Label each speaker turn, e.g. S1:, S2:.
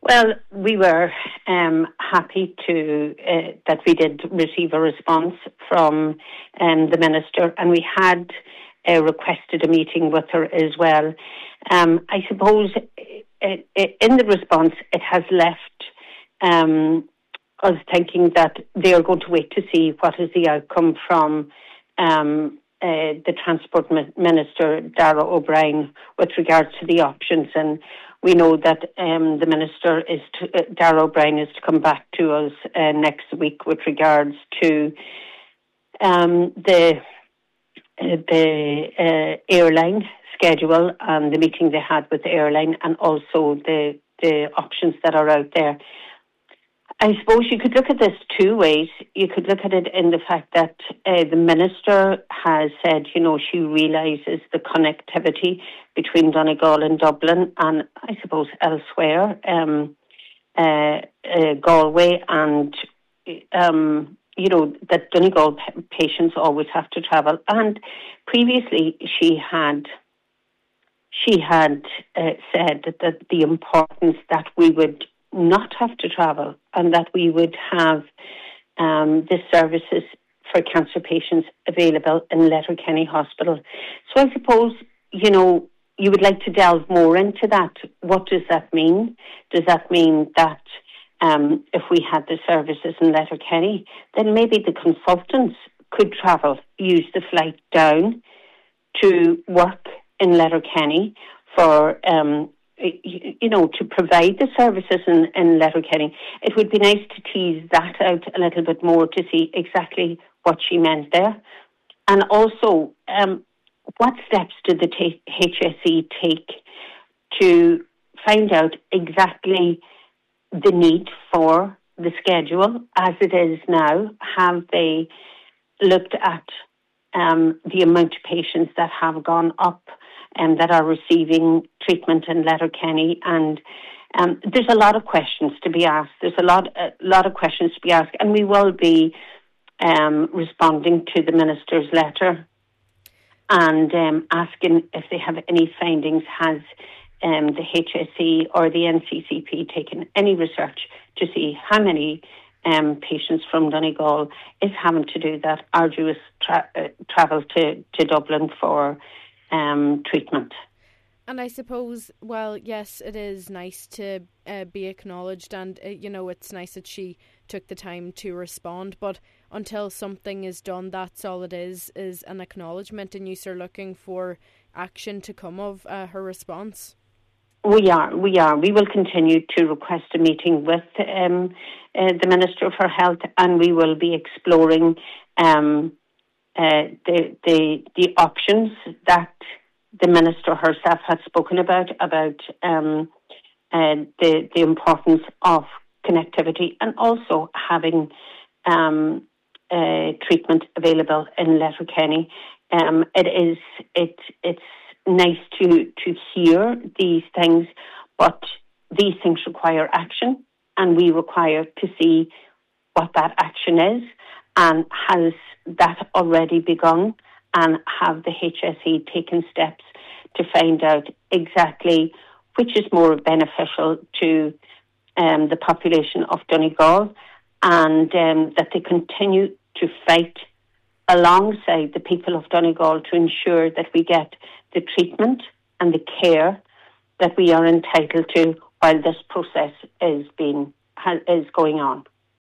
S1: Well, we were happy to that we did receive a response from the Minister, and we had requested a meeting with her as well. I suppose in the response it has left us thinking that they are going to wait to see what is the outcome from the Transport Minister, Darragh O'Brien, with regards to the options. And we know that the Minister Darragh O'Brien is to come back to us next week with regards to the airline schedule and the meeting they had with the airline, and also the options that are out there. I suppose you could look at this two ways. You could look at it in the fact that the Minister has said, she realises the connectivity between Donegal and Dublin, and I suppose elsewhere, Galway, and that Donegal patients always have to travel. And previously she had said that the importance that we would not have to travel and that we would have the services for cancer patients available in Letterkenny Hospital. So I suppose, you would like to delve more into that. What does that mean? Does that mean that if we had the services in Letterkenny, then maybe the consultants could use the flight down to work in Letterkenny for to provide the services in Letterkenny? It would be nice to tease that out a little bit more to see exactly what she meant there. And also, what steps did the HSE take to find out exactly the need for the schedule as it is now? Have they looked at the amount of patients that have gone up and that are receiving treatment in Letterkenny? And there's a lot of questions to be asked. There's a lot of questions to be asked, and we will be responding to the Minister's letter and asking if they have any findings. Has the HSE or the NCCP taken any research to see how many patients from Donegal is having to do that arduous travel to Dublin for treatment?
S2: And I suppose, well, yes, it is nice to be acknowledged, and it's nice that she took the time to respond, but until something is done, that's all it is an acknowledgement, and you are looking for action to come of her response.
S1: We are. We will continue to request a meeting with the Minister for Health, and we will be exploring the options that the Minister herself had spoken about the importance of connectivity and also having treatment available in Letterkenny. It's nice to hear these things, but these things require action, and we require to see what that action is, and has that already begun, and have the HSE taken steps to find out exactly which is more beneficial to the population of Donegal, and that they continue to fight alongside the people of Donegal to ensure that we get the treatment and the care that we are entitled to while this process is going on.